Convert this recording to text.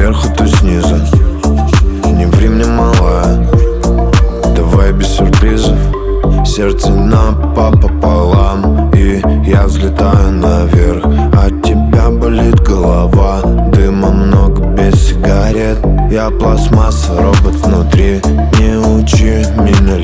сверху, то снизу. Не ври мне, малая, давай без сюрпризов. Сердце напополам, и я взлетаю наверх. От тебя болит голова, дыма много без сигарет. Я пластмасса, робот внутри. Не учи меня